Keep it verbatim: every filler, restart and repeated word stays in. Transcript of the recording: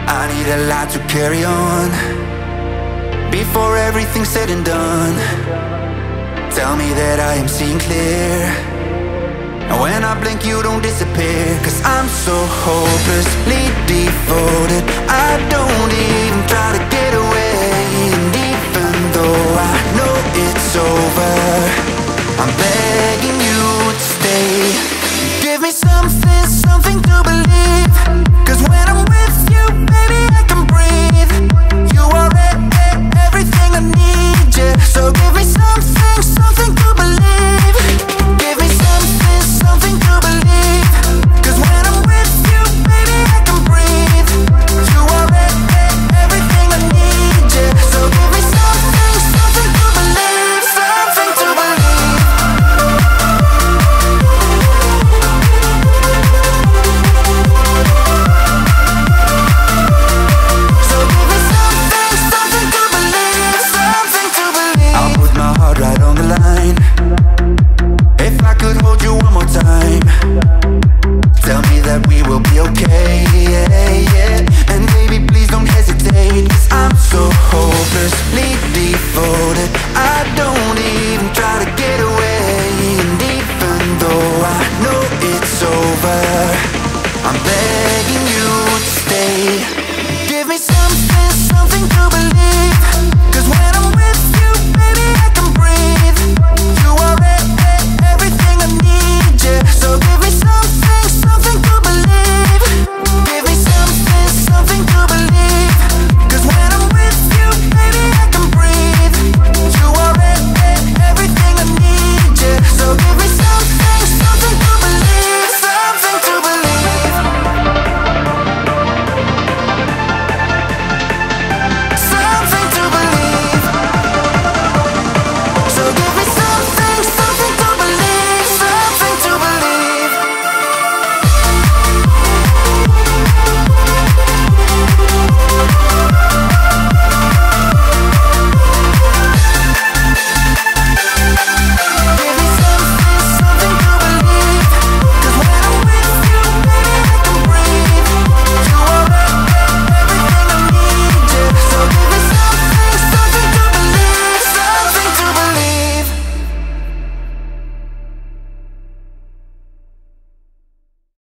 I need a lot to carry on before everything's said and done. Tell me that I am seeing clear, and when I blink you don't disappear. Cause I'm so hopelessly devoted